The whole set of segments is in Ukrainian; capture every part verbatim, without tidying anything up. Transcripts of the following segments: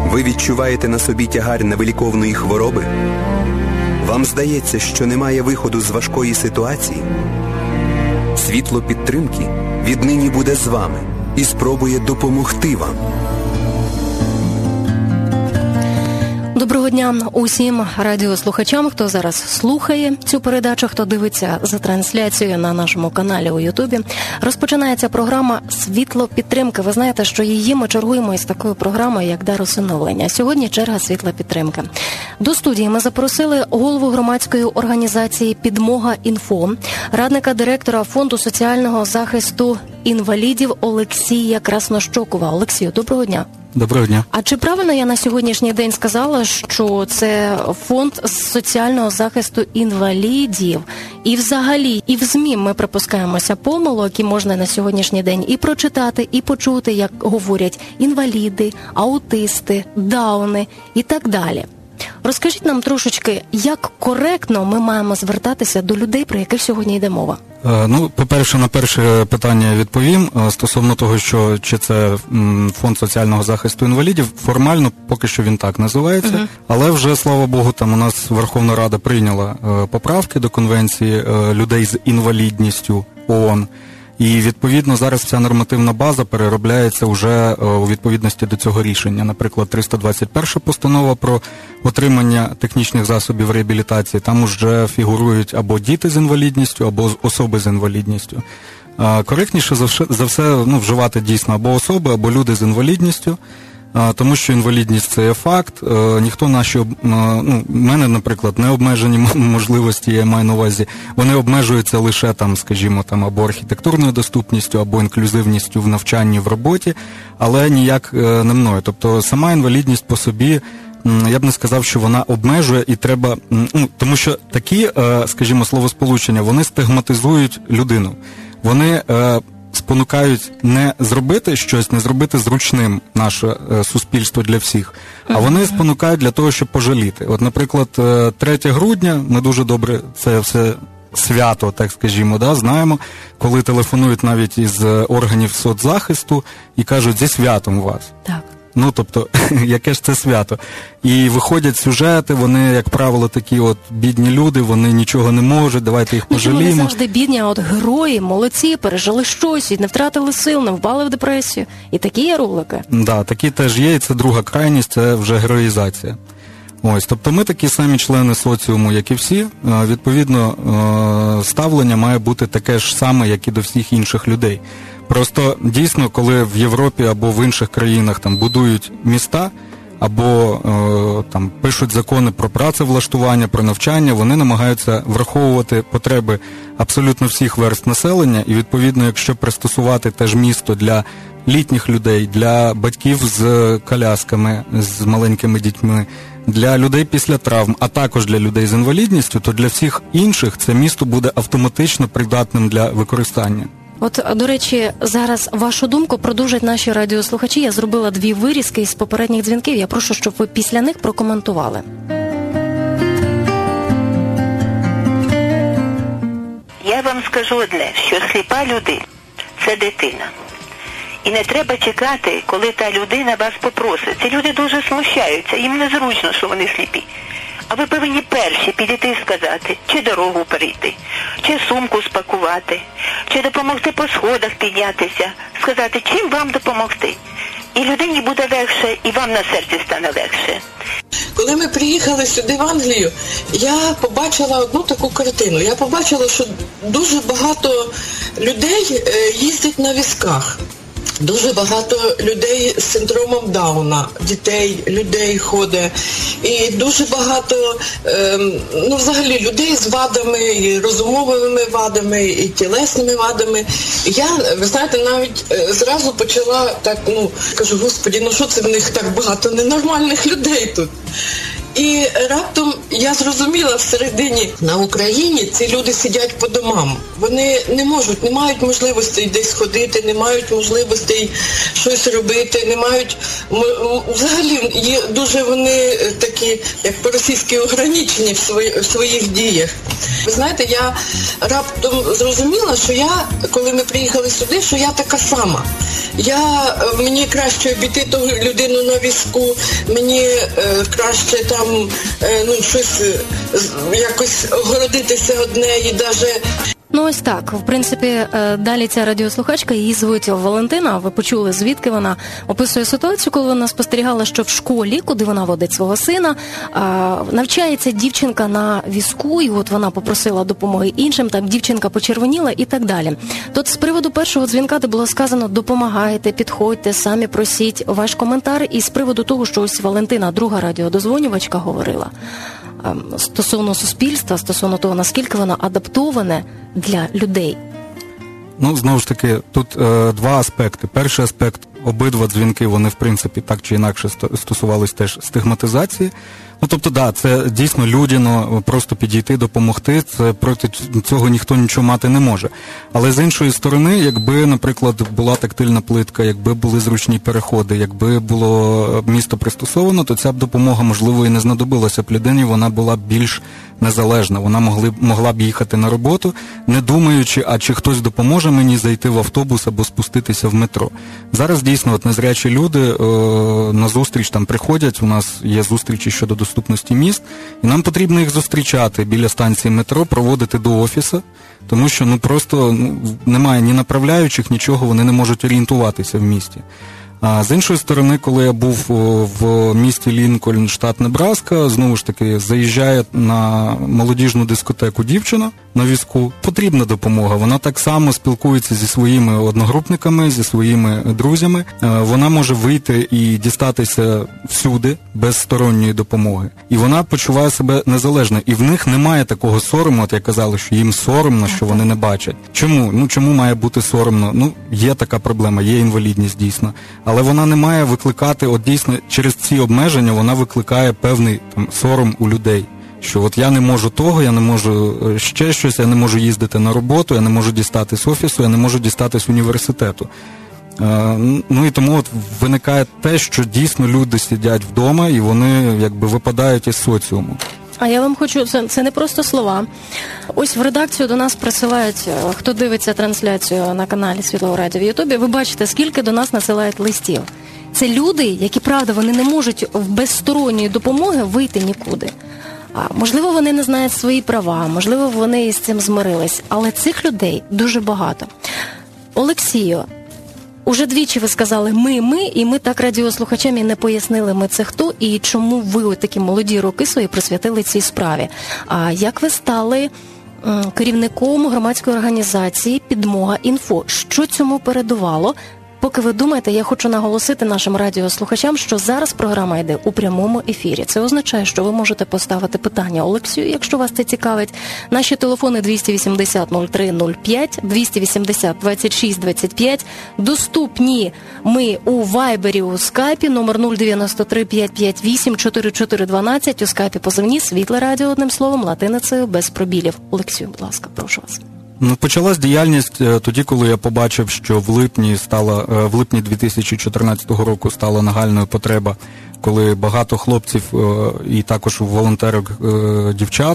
Ви відчуваєте на собі тягар невиліковної хвороби? Вам здається, що немає виходу з важкої ситуації? Світло підтримки віднині буде з вами і спробує допомогти вам. Доброго дня усім радіослухачам, хто зараз слухає цю передачу, хто дивиться за трансляцією на нашому каналі у Ютубі. Розпочинається програма «Світло підтримки». Ви знаєте, що її ми чергуємо із такою програмою, як «Дар усиновлення». Сьогодні черга «Світла підтримки». До студії ми запросили голову громадської організації «Підмога.Інфо», радника директора Фонду соціального захисту інвалідів Олексія Краснощокова. Олексію, доброго дня. Доброго дня. А чи правильно я на сьогоднішній день сказала, що це фонд соціального захисту інвалідів? І взагалі, і в ЗМІ ми припускаємося помилок, і можна на сьогоднішній день і прочитати, і почути, як говорять інваліди, аутисти, дауни і так далі. Розкажіть нам трошечки, як коректно ми маємо звертатися до людей, про яких сьогодні йде мова? Ну, по-перше, на перше питання відповім. Стосовно того, що чи це фонд соціального захисту інвалідів, формально поки що він так називається, uh-huh. але вже, слава Богу, там у нас Верховна Рада прийняла поправки до Конвенції людей з інвалідністю ООН. І, відповідно, зараз ця нормативна база переробляється вже у відповідності до цього рішення. Наприклад, триста двадцять перша постанова про отримання технічних засобів реабілітації. Там уже фігурують або діти з інвалідністю, або особи з інвалідністю. Коректніше за все ну, вживати дійсно або особи, або люди з інвалідністю. Тому що інвалідність – це є факт. Ніхто наші, ну, в мене, наприклад, не обмежені можливості, я маю на увазі, вони обмежуються лише, там, скажімо, там, або архітектурною доступністю, або інклюзивністю в навчанні, в роботі, але ніяк не мною. Тобто сама інвалідність по собі, я б не сказав, що вона обмежує і треба, ну, тому що такі, скажімо, словосполучення, вони стигматизують людину. Вони спонукають не зробити щось, не зробити зручним наше е, суспільство для всіх, а вони спонукають для того, щоб пожаліти. От, наприклад, третього грудня, ми дуже добре це все свято, так скажімо, да, знаємо, коли телефонують навіть із органів соцзахисту і кажуть, зі святом вас. Так. Ну, тобто, яке ж це свято? І виходять сюжети, вони, як правило, такі от бідні люди, вони нічого не можуть, давайте їх пожаліємо. Вони завжди бідні, а от герої, молодці, пережили щось, і не втратили сил, не впали в депресію. І такі є ролики. Так, да, такі теж є, і це друга крайність, це вже героїзація. Ось, тобто ми такі самі члени соціуму, як і всі. Відповідно, ставлення має бути таке ж саме, як і до всіх інших людей. Просто дійсно, коли в Європі або в інших країнах там будують міста, або е, там пишуть закони про працевлаштування, про навчання, вони намагаються враховувати потреби абсолютно всіх верств населення, і відповідно, якщо пристосувати те ж місто для літніх людей, для батьків з колясками, з маленькими дітьми, для людей після травм, а також для людей з інвалідністю, то для всіх інших це місто буде автоматично придатним для використання. От, до речі, зараз вашу думку продовжать наші радіослухачі. Я зробила дві вирізки із попередніх дзвінків. Я прошу, щоб ви після них прокоментували. Я вам скажу одне, що сліпа людина – це дитина. І не треба чекати, коли та людина вас попросить. Ці люди дуже смущаються, їм незручно, що вони сліпі. А ви повинні перші підійти і сказати, чи дорогу перейти, чи сумку спакувати, чи допомогти по сходах піднятися, сказати, чим вам допомогти. І людині буде легше, і вам на серці стане легше. Коли ми приїхали сюди в Англію, я побачила одну таку картину. Я побачила, що дуже багато людей їздять на візках. Дуже багато людей з синдромом Дауна, дітей, людей ходить. І дуже багато, е, ну взагалі, людей з вадами, і розумовими вадами, і тілесними вадами. Я, ви знаєте, навіть е, зразу почала так, ну, кажу, Господи, ну що це в них так багато ненормальних людей тут? І раптом я зрозуміла всередині, на Україні ці люди сидять по домам. Вони не можуть, не мають можливостей десь ходити, не мають можливостей щось робити, не мають, взагалі є дуже вони такі, як по-російськи, ограничені в, свої, в своїх діях. Ви знаєте, я раптом зрозуміла, що я, коли ми приїхали сюди, що я така сама. Я, мені краще обійти ту людину на візку, мені е, краще там е, ну, щось, е, якось огородитися від неї, навіть. Ну ось так, в принципі, далі ця радіослухачка, її звуть Валентина, ви почули, звідки вона описує ситуацію, коли вона спостерігала, що в школі, куди вона водить свого сина, навчається дівчинка на візку, і от вона попросила допомоги іншим, так дівчинка почервоніла і так далі. Тут з приводу першого дзвінка, де було сказано «допомагайте, підходьте, самі просіть», ваш коментар, і з приводу того, що ось Валентина, друга радіодозвонювачка, говорила стосовно суспільства, стосовно того, наскільки воно адаптоване для людей. Ну, знову ж таки, тут е, два аспекти. Перший аспект, обидва дзвінки, вони, в принципі, так чи інакше стосувались теж стигматизації. Ну, тобто, да, це дійсно людяно, просто підійти, допомогти, це проти цього ніхто нічого мати не може. Але з іншої сторони, якби, наприклад, була тактильна плитка, якби були зручні переходи, якби було місто пристосовано, то ця б допомога, можливо, і не знадобилася б людині, вона була б більш незалежна, вона могли, могла б їхати на роботу, не думаючи, а чи хтось допоможе мені зайти в автобус або спуститися в метро. Зараз дійсно от незрячі люди е, на зустріч там приходять, у нас є зустрічі щодо доступності міст, і нам потрібно їх зустрічати біля станції метро, проводити до офісу, тому що ну просто ну, немає ні направляючих, нічого, вони не можуть орієнтуватися в місті. А з іншої сторони, коли я був в місті Лінкольн, штат Небраска, знову ж таки, заїжджає на молодіжну дискотеку дівчина на візку, потрібна допомога. Вона так само спілкується зі своїми одногрупниками, зі своїми друзями. Вона може вийти і дістатися всюди без сторонньої допомоги. І вона почуває себе незалежно. І в них немає такого сорому, от як казали, що їм соромно, що вони не бачать. Чому? Ну, чому має бути соромно? Ну, є така проблема, є інвалідність дійсно. Але вона не має викликати, от дійсно, через ці обмеження вона викликає певний там сором у людей. Що от я не можу того, я не можу ще щось, я не можу їздити на роботу, я не можу дістатись офісу, я не можу дістатись університету. Е, ну і тому от виникає те, що дійсно люди сидять вдома і вони якби випадають із соціуму. А я вам хочу, це, це не просто слова. Ось в редакцію до нас присилають, хто дивиться трансляцію на каналі Світлого Радіо в Ютубі, ви бачите, скільки до нас надсилають листів. Це люди, які, правда, вони не можуть без сторонньої допомоги вийти нікуди. А, можливо, вони не знають свої права, можливо, вони із цим змирились, але цих людей дуже багато. Олексію, уже двічі ви сказали «ми, ми», і ми так радіослухачам і не пояснили, ми це хто, і чому ви у такі молоді роки свої присвятили цій справі. А як ви стали м, керівником громадської організації «Підмога.Інфо»? Що цьому передувало? Поки ви думаєте, я хочу наголосити нашим радіослухачам, що зараз програма йде у прямому ефірі. Це означає, що ви можете поставити питання Олексію, якщо вас це цікавить. Наші телефони двісті вісімдесят нуль три нуль п'ять, двісті вісімдесят двадцять шість двадцять п'ять. Доступні ми у Вайбері, у Скайпі, номер нуль дев'яносто три п'ятсот п'ятдесят вісім чотирнадцять чотириста дванадцять. У Скайпі позивні «Світле радіо», одним словом, латиницею, без пробілів. Олексію, будь ласка, прошу вас. Ну, почалась діяльність тоді, коли я побачив, що в липні стала в липні дві тисячі чотирнадцятого року стала нагальною потреба, коли багато хлопців і також волонтерок дівчат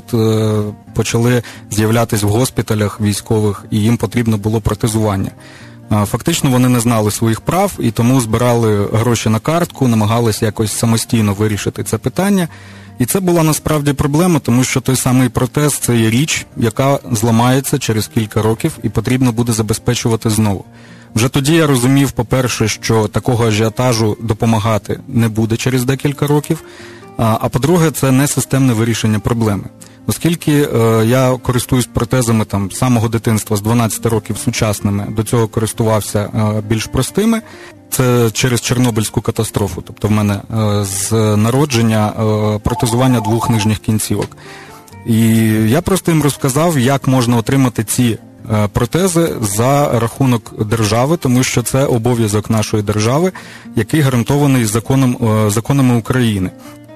почали з'являтись в госпіталях військових, і їм потрібно було протезування. Фактично вони не знали своїх прав і тому збирали гроші на картку, намагалися якось самостійно вирішити це питання. І це була насправді проблема, тому що той самий протез – це є річ, яка зламається через кілька років і потрібно буде забезпечувати знову. Вже тоді я розумів, по-перше, що такого ажіотажу допомагати не буде через декілька років, а, а по-друге, це не системне вирішення проблеми. Оскільки е, я користуюсь протезами там з самого дитинства, з дванадцяти років сучасними, до цього користувався е, більш простими, це через Чорнобильську катастрофу. Тобто в мене е, з народження е, протезування двох нижніх кінцівок. І я просто їм розказав, як можна отримати ці е, протези за рахунок держави, тому що це обов'язок нашої держави, який гарантований законом, е, законами України.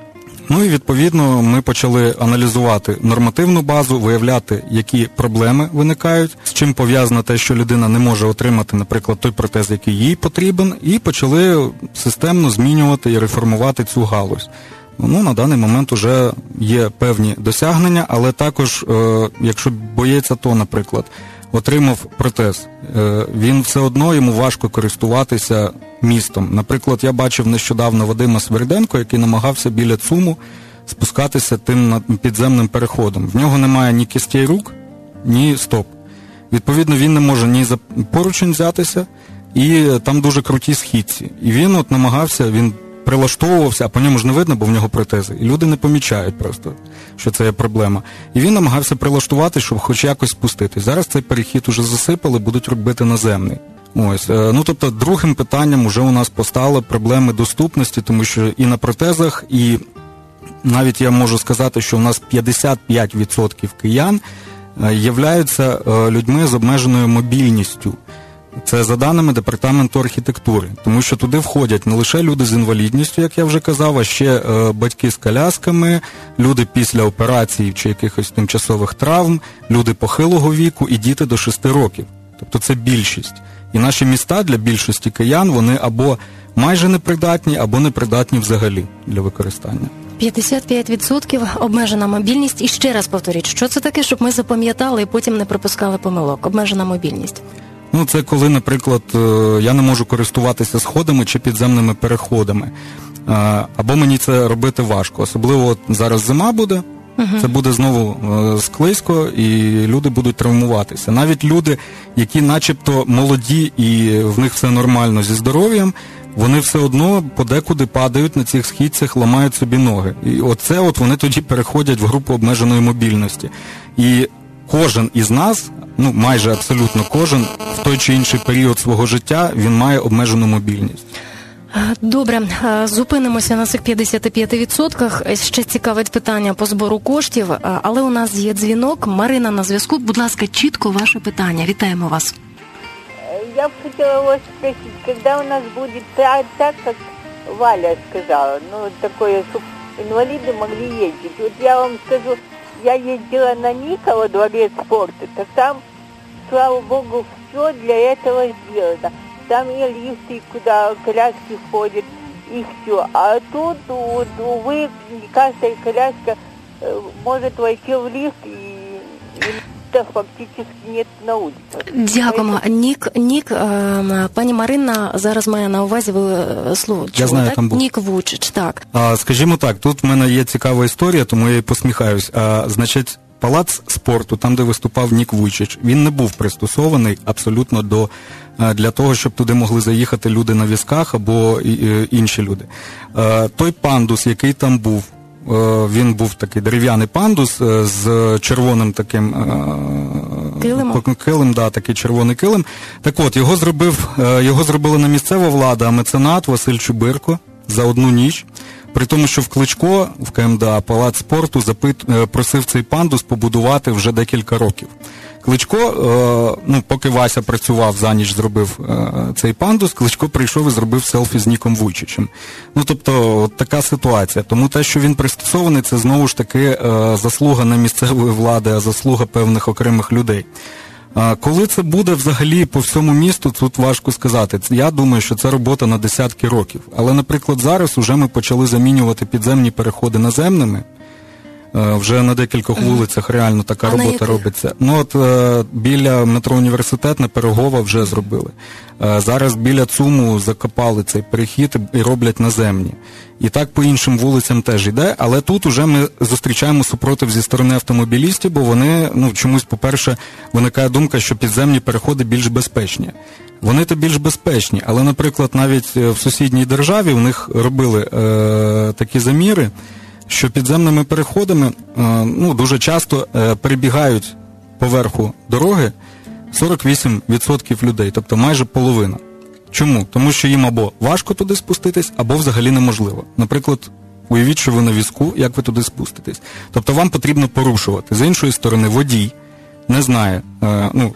Ну і відповідно ми почали аналізувати нормативну базу, виявляти, які проблеми виникають, з чим пов'язано те, що людина не може отримати, наприклад, той протез, який їй потрібен, і почали системно змінювати і реформувати цю галузь. Ну, на даний момент вже є певні досягнення, але також, е, якщо боєць АТО, наприклад, отримав протез, е, він все одно, йому важко користуватися містом. Наприклад, я бачив нещодавно Вадима Сверденко, який намагався біля ЦУМу спускатися тим підземним переходом. В нього немає ні кістей рук, ні стоп. Відповідно, він не може ні за поручень взятися, і там дуже круті східці. І він от намагався, він прилаштовувався, а по ньому ж не видно, бо в нього протези. І люди не помічають просто, що це є проблема. І він намагався прилаштувати, щоб хоч якось спуститись. Зараз цей перехід уже засипали, будуть робити наземний. Ось, ну тобто другим питанням уже у нас постали проблеми доступності, тому що і на протезах, і навіть я можу сказати, що у нас п'ятдесят п'ять відсотків киян являються людьми з обмеженою мобільністю. Це за даними Департаменту архітектури, тому що туди входять не лише люди з інвалідністю, як я вже казав, а ще е, батьки з колясками, люди після операцій чи якихось тимчасових травм, люди похилого віку і діти до шести років. Тобто це більшість. І наші міста для більшості киян, вони або майже непридатні, або непридатні взагалі для використання. п'ятдесят п'ять відсотків обмежена мобільність. І ще раз повторіть, що це таке, щоб ми запам'ятали і потім не припускали помилок? Обмежена мобільність. Ну, це коли, наприклад, я не можу користуватися сходами чи підземними переходами. Або мені це робити важко. Особливо от зараз зима буде, uh-huh. це буде знову склизько, і люди будуть травмуватися. Навіть люди, які начебто молоді і в них все нормально зі здоров'ям, вони все одно подекуди падають на цих східцях, ламають собі ноги. І оце от вони тоді переходять в групу обмеженої мобільності. І кожен із нас, ну майже абсолютно кожен, в той чи інший період свого життя він має обмежену мобільність. Добре, зупинимося на цих п'ятдесят п'ять відсотках. Ще цікавить питання по збору коштів, але у нас є дзвінок. Марина на зв'язку. Будь ласка, чітко ваше питання. Вітаємо вас. Я б хотіла вас спросить, когда у нас будет так, так, как Валя сказала, ну, такое, чтобы инвалиды могли ездить. Вот я вам скажу, я ездила на Никола, дворец спорта, так там, слава богу, все для этого сделано. Там и лифты, куда коляски ходят, и все. А тут, вот, увы, каждая коляска э, может войти в лифт, и, и фактично нет на вулиці. Дякуємо. Нік, Нік, е, пані Марина зараз має на увазі, ви слово чули, я знаю, так? Там був. Нік Вучич, так. А, скажімо так, тут в мене є цікава історія, тому я і посміхаюсь. А, значить, палац спорту, там, де виступав Нік Вучич, він не був пристосований абсолютно до, для того, щоб туди могли заїхати люди на візках або і, і, інші люди. А, той пандус, який там був, він був такий дерев'яний пандус з червоним таким килимом, килим, да, такий червоний килим. Так от, його зробив, його зробили не місцева влада, а меценат Василь Чубирко за одну ніч. При тому, що в Кличко, в КМДА, палац спорту запит, просив цей пандус побудувати вже декілька років. Кличко, ну, поки Вася працював, за ніч зробив цей пандус, Кличко прийшов і зробив селфі з Ніком Вуйчичем. Ну, тобто, от така ситуація. Тому те, що він пристосований, це знову ж таки заслуга не місцевої влади, а заслуга певних окремих людей. Коли це буде взагалі по всьому місту, тут важко сказати. Я думаю, що це робота на десятки років. Але, наприклад, зараз уже ми почали замінювати підземні переходи наземними. Вже на декількох вулицях реально така а робота робиться. Ну от е, біля метро Університетна, Пирогова вже зробили. Е, зараз біля ЦУМу закопали цей перехід і роблять наземні. І так по іншим вулицям теж йде, але тут уже ми зустрічаємо супротив зі сторони автомобілістів, бо вони, ну, чомусь, по-перше, виникає думка, що підземні переходи більш безпечні. Вони то більш безпечні, але, наприклад, навіть в сусідній державі в них робили е, такі заміри, що підземними переходами ну, дуже часто перебігають поверху дороги сорок вісім відсотків людей, тобто майже половина. Чому? Тому що їм або важко туди спуститись, або взагалі неможливо. Наприклад, уявіть, що ви на візку, як ви туди спуститесь. Тобто вам потрібно порушувати. З іншої сторони, водій не знає, ну,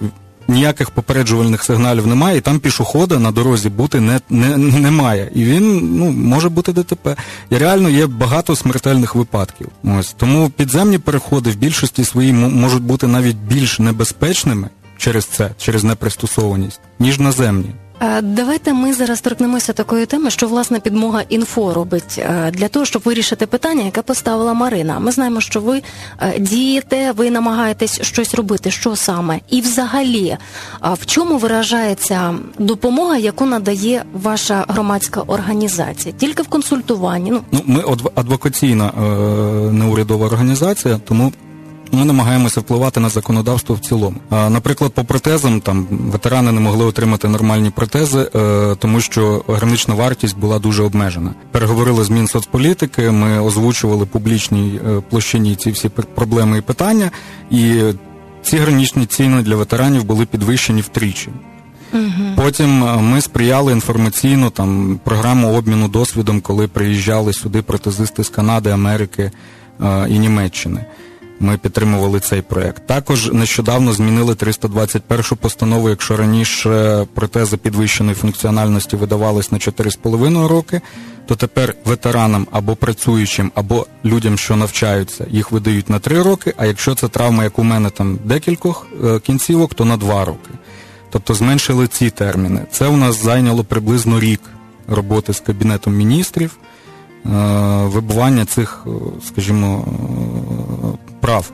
ніяких попереджувальних сигналів немає, і там пішохода на дорозі бути не, не, немає. І він, ну, може бути ДТП. І реально є багато смертельних випадків. Ось. Тому підземні переходи в більшості своїй можуть бути навіть більш небезпечними через це, через непристосованість, ніж наземні. Давайте ми зараз торкнемося такої теми, що, власне, Підмога Інфо робить для того, щоб вирішити питання, яке поставила Марина. Ми знаємо, що ви дієте, ви намагаєтесь щось робити. Що саме? І взагалі, в чому виражається допомога, яку надає ваша громадська організація? Тільки в консультуванні? Ну, ну ми адвокаційна е- неурядова організація, тому ми намагаємося впливати на законодавство в цілому. Наприклад, по протезам, там, ветерани не могли отримати нормальні протези, тому що гранична вартість була дуже обмежена. Переговорили з Мінсоцполітики, ми озвучували публічній площині ці всі проблеми і питання, і ці граничні ціни для ветеранів були підвищені втричі. Угу. Потім ми сприяли інформаційно там, програму обміну досвідом, коли приїжджали сюди протезисти з Канади, Америки і Німеччини. Ми підтримували цей проєкт. Також нещодавно змінили триста двадцять першу постанову, якщо раніше протези підвищеної функціональності видавались на чотири з половиною роки, то тепер ветеранам або працюючим, або людям, що навчаються, їх видають на три роки, а якщо це травма, як у мене, там декількох кінцівок, то на два роки. Тобто зменшили ці терміни. Це у нас зайняло приблизно рік роботи з Кабінетом міністрів, вибування цих, скажімо, прав.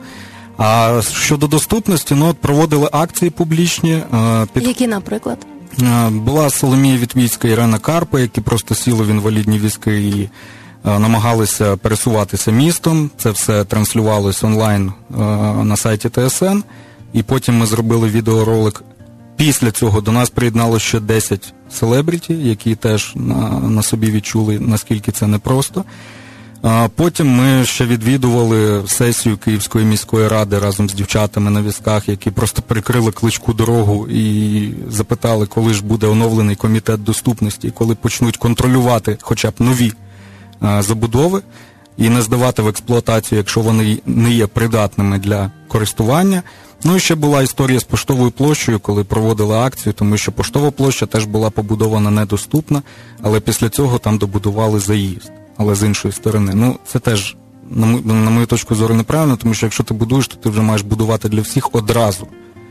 А щодо доступності, ну, проводили акції публічні. Під... Які, наприклад? Була Соломія Вітвіцька, Ірина Карпа, які просто сіли в інвалідні візки і намагалися пересуватися містом. Це все транслювалось онлайн на сайті Т С Н. І потім ми зробили відеоролик. Після цього до нас приєднало ще десять селебріті, які теж на, на собі відчули, наскільки це непросто. А потім ми ще відвідували сесію Київської міської ради разом з дівчатами на візках, які просто перекрили Кличку дорогу і запитали, коли ж буде оновлений комітет доступності, і коли почнуть контролювати хоча б нові а, забудови і не здавати в експлуатацію, якщо вони не є придатними для користування. Ну і ще була історія з Поштовою площею, коли проводили акцію, тому що Поштова площа теж була побудована недоступна, але після цього там добудували заїзд. Але з іншої сторони. Ну, це теж, на мою, на мою точку зору, неправильно, тому що якщо ти будуєш, то ти вже маєш будувати для всіх одразу,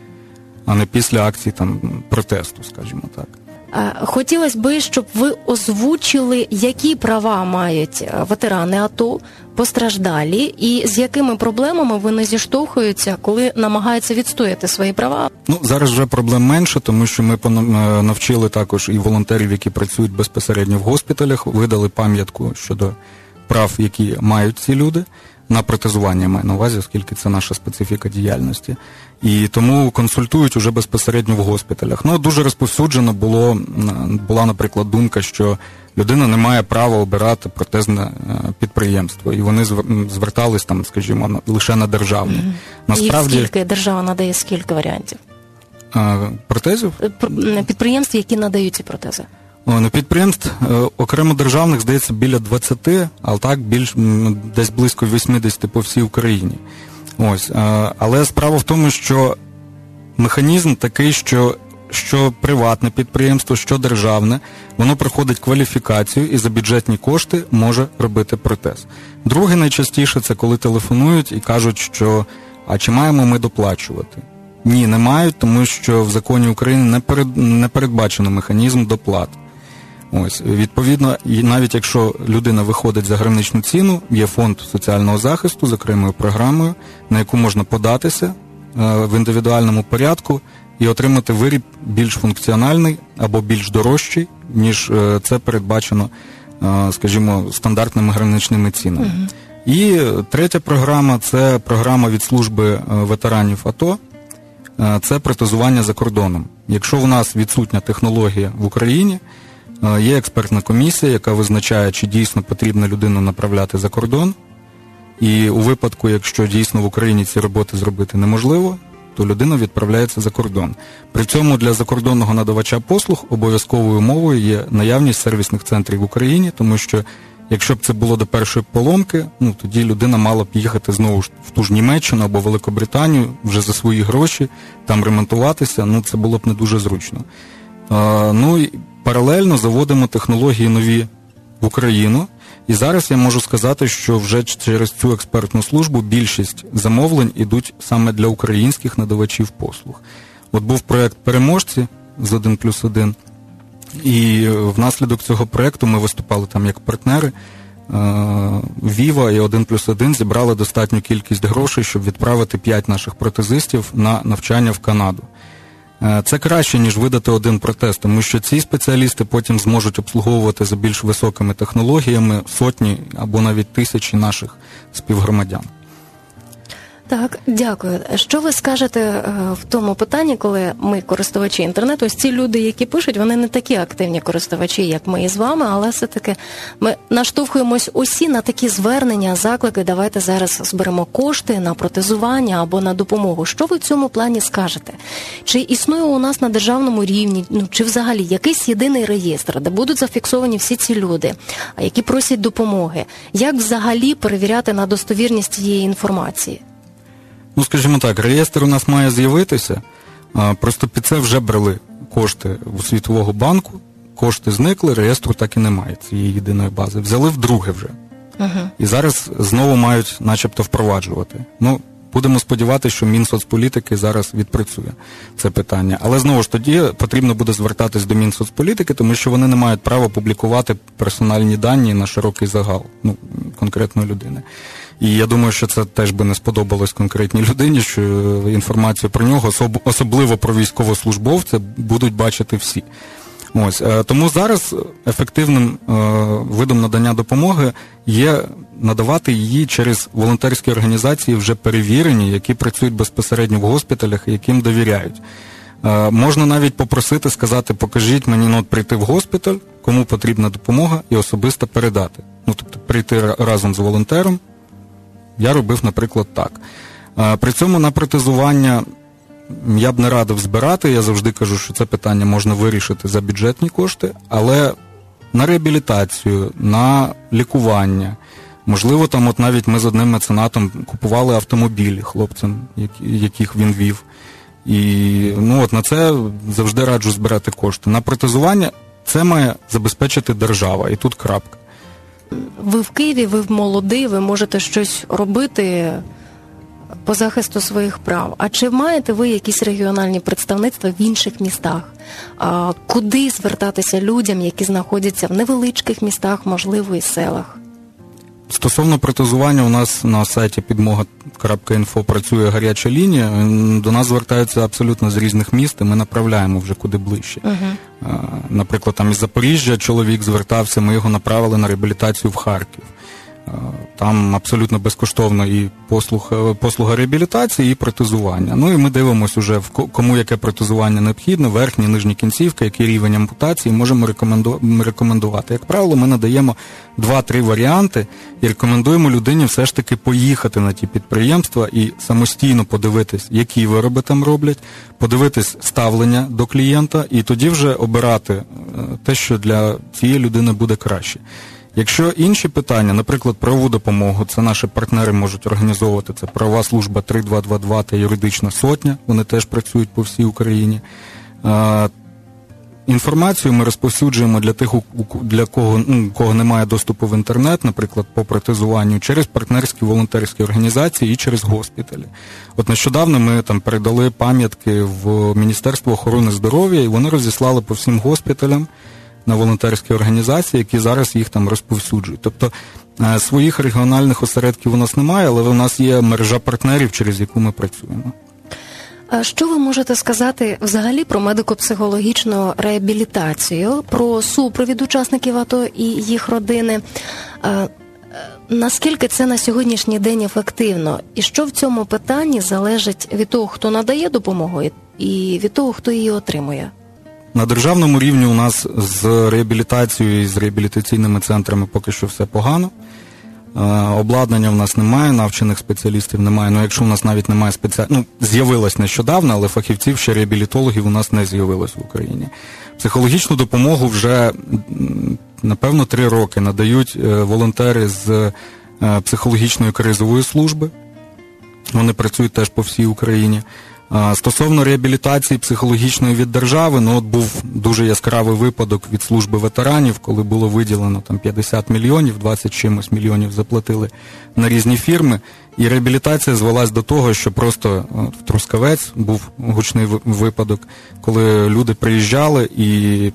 а не після акції там протесту, скажімо так. Хотілося б, щоб ви озвучили, які права мають ветерани АТО, постраждалі, і з якими проблемами вони зіштовхуються, коли намагаються відстояти свої права? Ну, зараз вже проблем менше, тому що ми навчили також і волонтерів, які працюють безпосередньо в госпіталях, видали пам'ятку щодо прав, які мають ці люди, на протезування, маю на увазі, оскільки це наша специфіка діяльності. І тому консультують уже безпосередньо в госпіталях. Ну, дуже розповсюджено було, була, наприклад, думка, що людина не має права обирати протезне підприємство. І вони звертались там, скажімо, лише на державні. Mm-hmm. Насправді... І скільки держава надає, скільки варіантів? А, протезів? Підприємств, які надають ці протези. Ну, підприємств окремо державних, здається, біля двадцяти, а так більш десь близько вісімдесят по всій Україні. Ось. Але справа в тому, що механізм такий, що, що приватне підприємство, що державне, воно проходить кваліфікацію і за бюджетні кошти може робити протез. Друге найчастіше це коли телефонують і кажуть, що а чи маємо ми доплачувати? Ні, не мають, тому що в законі України не, перед, не передбачено механізм доплат. Ось, відповідно, і навіть якщо людина виходить за граничну ціну, є фонд соціального захисту з окремою програмою, на яку можна податися е, в індивідуальному порядку і отримати виріб більш функціональний або більш дорожчий, ніж е, це передбачено, е, скажімо, стандартними граничними цінами. Угу. І третя програма – це програма від служби ветеранів АТО, е, це протезування за кордоном. Якщо у нас відсутня технологія в Україні, є експертна комісія, яка визначає, чи дійсно потрібно людину направляти за кордон. І у випадку, якщо дійсно в Україні ці роботи зробити неможливо, то людина відправляється за кордон. При цьому для закордонного надавача послуг обов'язковою умовою є наявність сервісних центрів в Україні, тому що Якщо б це було до першої поломки, ну тоді людина мала б їхати знову ж в ту ж Німеччину або Великобританію вже за свої гроші, там ремонтуватися, ну це було б не дуже зручно. А, ну і паралельно заводимо технології нові в Україну. І зараз я можу сказати, що вже через цю експертну службу більшість замовлень ідуть саме для українських надавачів послуг. От був проєкт «Переможці» з один плюс один, і внаслідок цього проєкту ми виступали там як партнери. Віва і один плюс один зібрали достатню кількість грошей, щоб відправити п'ять наших протезистів на навчання в Канаду. Це краще, ніж видати один протез, тому що ці спеціалісти потім зможуть обслуговувати за більш високими технологіями сотні або навіть тисячі наших співгромадян. Так, дякую. Що ви скажете в тому питанні, коли ми, користувачі інтернету, ось ці люди, які пишуть, вони не такі активні користувачі, як ми із вами, але все-таки ми наштовхуємось усі на такі звернення, заклики, давайте зараз зберемо кошти на протезування або на допомогу. Що ви в цьому плані скажете? Чи існує у нас на державному рівні, ну, чи взагалі якийсь єдиний реєстр, де будуть зафіксовані всі ці люди, які просять допомоги? Як взагалі перевіряти на достовірність цієї інформації? Ну, скажімо так, реєстр у нас має з'явитися, просто під це вже брали кошти у Світового банку, кошти зникли, реєстру так і немає, цієї єдиної бази. Взяли вдруге вже. Uh-huh. І зараз знову мають начебто впроваджувати. Ну, будемо сподіватися, що Мінсоцполітики зараз відпрацює це питання. Але знову ж тоді потрібно буде звертатись до Мінсоцполітики, тому що вони не мають права публікувати персональні дані на широкий загал, ну, конкретної людини. І я думаю, що це теж би не сподобалось конкретній людині, що інформацію про нього, особливо про військовослужбовця, будуть бачити всі. Ось. Тому зараз ефективним видом надання допомоги є надавати її через волонтерські організації, вже перевірені, які працюють безпосередньо в госпіталях і яким довіряють. Можна навіть попросити, сказати, покажіть мені, ну, прийти в госпіталь, кому потрібна допомога, і особисто передати. Ну, тобто прийти разом з волонтером. Я робив, наприклад, так. При цьому на протезування я б не радив збирати, я завжди кажу, що це питання можна вирішити за бюджетні кошти, але на реабілітацію, на лікування, можливо, там от навіть ми з одним меценатом купували автомобілі хлопцям, яких він вів. І ну, от на це завжди раджу збирати кошти. На протезування це має забезпечити держава, і тут крапка. Ви в Києві, ви молодий, ви можете щось робити по захисту своїх прав. А чи маєте ви якісь регіональні представництва в інших містах? А куди звертатися людям, які знаходяться в невеличких містах, можливо, і селах? Стосовно протезування, у нас на сайті підмога крапка інфо працює гаряча лінія. До нас звертаються абсолютно з різних міст, і ми направляємо вже куди ближче. Uh-huh. Наприклад, там із Запоріжжя чоловік звертався, ми його направили на реабілітацію в Харків. Там абсолютно безкоштовно і послуг, послуга реабілітації, і протезування. Ну і ми дивимося вже, кому яке протезування необхідне, верхні, нижні кінцівки, який рівень ампутації, можемо рекоменду... рекомендувати. Як правило, ми надаємо два-три варіанти і рекомендуємо людині все ж таки поїхати на ті підприємства і самостійно подивитись, які вироби там роблять, подивитись ставлення до клієнта і тоді вже обирати те, що для цієї людини буде краще. Якщо інші питання, наприклад, правову допомогу, це наші партнери можуть організовувати, це правова служба три два два два та юридична сотня, вони теж працюють по всій Україні. Інформацію ми розповсюджуємо для тих, для кого, ну, у кого немає доступу в інтернет, наприклад, по протезуванню, через партнерські волонтерські організації і через госпіталі. От нещодавно ми там передали пам'ятки в Міністерство охорони здоров'я, і вони розіслали по всім госпіталям на волонтерські організації, які зараз їх там розповсюджують. Тобто своїх регіональних осередків у нас немає, але у нас є мережа партнерів, через яку ми працюємо. Що ви можете сказати взагалі про медико-психологічну реабілітацію, про супровід учасників АТО і їх родини? Наскільки це на сьогоднішній день ефективно? І що в цьому питанні залежить від того, хто надає допомогу, і від того, хто її отримує? На державному рівні у нас з реабілітацією і з реабілітаційними центрами поки що все погано. Обладнання в нас немає, навчених спеціалістів немає. Ну, якщо у нас навіть немає спеціалістів, ну, з'явилось нещодавно, але фахівців, ще реабілітологів у нас не з'явилось в Україні. Психологічну допомогу вже напевно, три роки надають волонтери з психологічної кризової служби. Вони працюють теж по всій Україні. Стосовно реабілітації психологічної від держави, ну от був дуже яскравий випадок від служби ветеранів, коли було виділено там п'ятдесят мільйонів, двадцять чимось мільйонів заплатили на різні фірми, і реабілітація звелась до того, що просто от, в Трускавець був гучний випадок, коли люди приїжджали і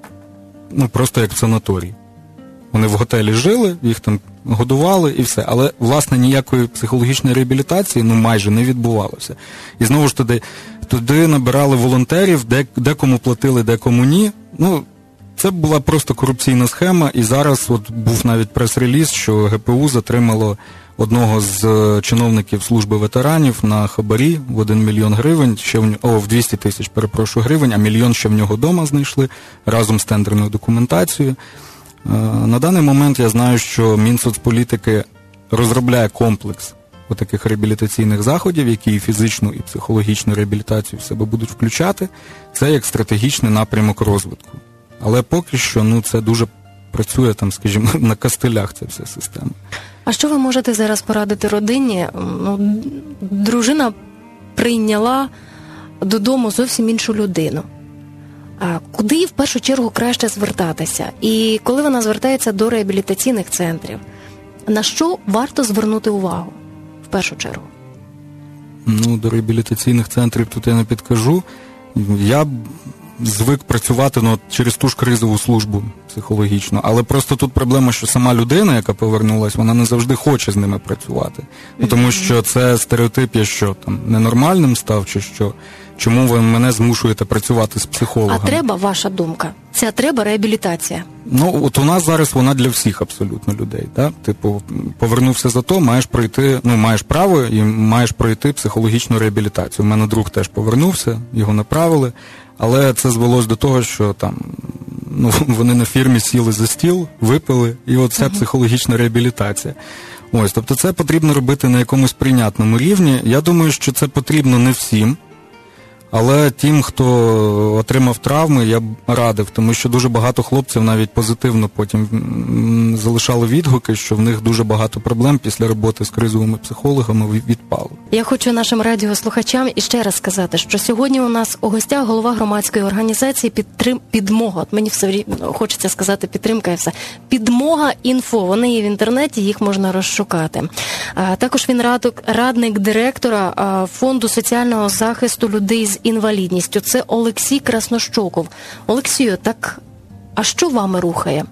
ну просто як в санаторії. Вони в готелі жили, їх там годували і все. Але, власне, ніякої психологічної реабілітації, ну, майже не відбувалося. І знову ж туди, туди набирали волонтерів, де, декому платили, декому ні. Ну, це була просто корупційна схема. І зараз от був навіть прес-реліз, що ГПУ затримало одного з чиновників служби ветеранів на хабарі в один мільйон гривень, ще в, о, в двісті тисяч, перепрошую, гривень, а мільйон ще в нього вдома знайшли разом з тендерною документацією. На даний момент я знаю, що Мінсоцполітики розробляє комплекс таких реабілітаційних заходів, які і фізичну, і психологічну реабілітацію в себе будуть включати. Це як стратегічний напрямок розвитку. Але поки що, ну, це дуже працює там, скажімо, на кастелях ця вся система. А що ви можете зараз порадити родині? Ну, дружина прийняла додому зовсім іншу людину. А куди в першу чергу краще звертатися? І коли вона звертається до реабілітаційних центрів, на що варто звернути увагу в першу чергу? Ну, до реабілітаційних центрів тут я не підкажу. Я звик працювати ну, через ту ж кризову службу психологічну, але просто тут проблема, що сама людина, яка повернулась, вона не завжди хоче з ними працювати. Ну, тому що це стереотип, я що, там, ненормальним став, чи що? Чому ви мене змушуєте працювати з психологом? А треба, ваша думка, ця треба реабілітація? Ну, от у нас зараз вона для всіх абсолютно людей, так? Типу, повернувся за то, маєш пройти, ну, маєш право і маєш пройти психологічну реабілітацію. У мене друг теж повернувся, його направили, але це звелось до того, що там, ну, вони на фірмі сіли за стіл, випили, і оця uh-huh. психологічна реабілітація. Ось, тобто це потрібно робити на якомусь прийнятному рівні. Я думаю, що це потрібно не всім. Але тим, хто отримав травми, я б радив, тому що дуже багато хлопців навіть позитивно потім залишали відгуки, що в них дуже багато проблем після роботи з кризовими психологами відпало. Я хочу нашим радіослухачам іще раз сказати, що сьогодні у нас у гостях голова громадської організації підтрим... «Підмога». От мені все хочеться сказати «підтримка» і все. «Підмога інфо». Вони є в інтернеті, їх можна розшукати. А, також він рад... радник директора а, Фонду соціального захисту людей з інвалідністю. Це Олексій Краснощоков. Олексію, так, а що вами рухає?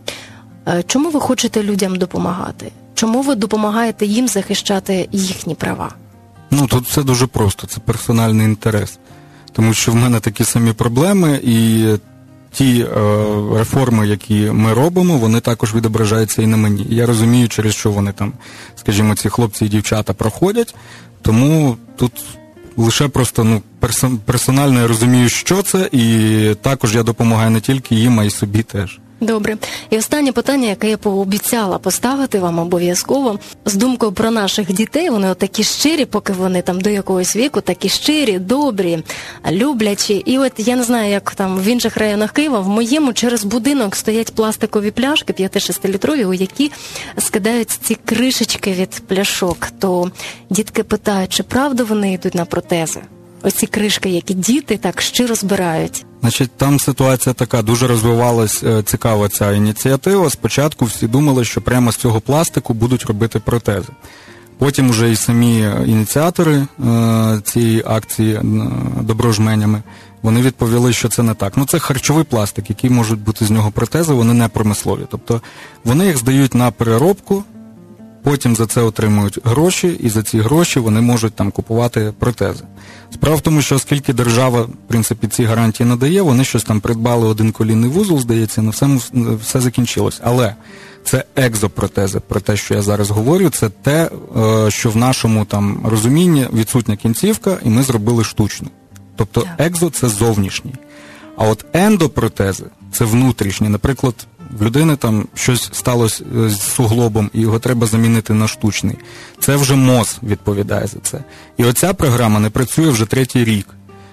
Чому ви хочете людям допомагати? Чому ви допомагаєте їм захищати їхні права? Ну, тут все дуже просто. Це персональний інтерес. Тому що в мене такі самі проблеми, і ті е, реформи, які ми робимо, вони також відображаються і на мені. Я розумію, через що вони там, скажімо, ці хлопці і дівчата проходять, тому тут лише просто ну, персон, персонально я розумію, що це, і також я допомагаю не тільки їм, а й собі теж. Добре. І останнє питання, яке я пообіцяла поставити вам обов'язково, з думкою про наших дітей. Вони отакі щирі, поки вони там до якогось віку, такі щирі, добрі, люблячі. І от я не знаю, як там в інших районах Києва, в моєму через будинок стоять пластикові пляшки п'яти-шестилітрові, у які скидають ці кришечки від пляшок. То дітки питають, чи правда вони йдуть на протези? Оці кришки, які діти так щиро збирають. Значить, там ситуація така, дуже розвивалась цікава ця ініціатива. Спочатку всі думали, що прямо з цього пластику будуть робити протези. Потім вже і самі ініціатори е, цієї акції е, доброжменями, вони відповіли, що це не так. Ну, це харчовий пластик, який можуть бути з нього протези, вони не промислові. Тобто вони їх здають на переробку, потім за це отримують гроші, і за ці гроші вони можуть там купувати протези. Справа в тому, що оскільки держава, в принципі, ці гарантії надає, вони щось там придбали один колінний вузол, здається, на все, все закінчилось. Але це екзопротези, про те, що я зараз говорю, це те, що в нашому там розумінні відсутня кінцівка, і ми зробили штучну. Тобто екзо – це зовнішній. А от ендопротези – це внутрішні. Наприклад, в людини там щось сталося з суглобом, і його треба замінити на штучний. Це вже МОЗ відповідає за це. І оця програма не працює вже третій рік.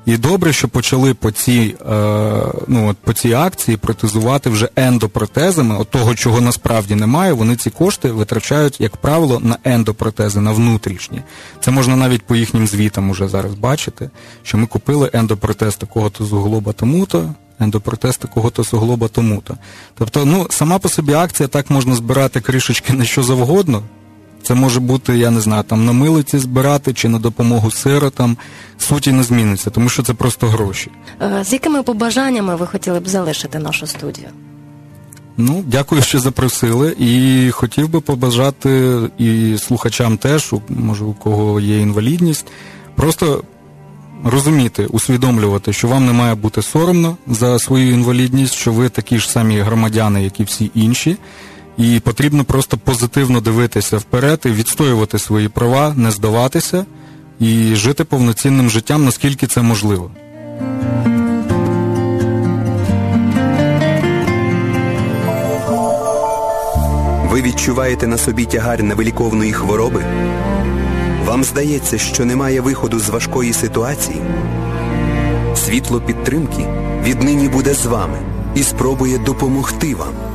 І добре, що почали по цій, е, ну, от по цій акції протезувати вже ендопротезами, от того, чого насправді немає, вони ці кошти витрачають, як правило, на ендопротези, на внутрішні. Це можна навіть по їхнім звітам уже зараз бачити, що ми купили ендопротез такого-то суглоба тому-то, ендопротез такого-то суглоба тому-то. Тобто, ну, сама по собі акція, так можна збирати кришечки на що завгодно. Це може бути, я не знаю, там на милиці збирати чи на допомогу сиротам. Суті не зміниться, тому що це просто гроші. З якими побажаннями ви хотіли б залишити нашу студію? Ну, дякую, що запросили. І хотів би побажати і слухачам теж, може у кого є інвалідність, просто розуміти, усвідомлювати, що вам не має бути соромно за свою інвалідність, що ви такі ж самі громадяни, як і всі інші. І потрібно просто позитивно дивитися вперед і відстоювати свої права, не здаватися і жити повноцінним життям, наскільки це можливо. Ви відчуваєте на собі тягар невиліковної хвороби? Вам здається, що немає виходу з важкої ситуації? Світло підтримки віднині буде з вами і спробує допомогти вам.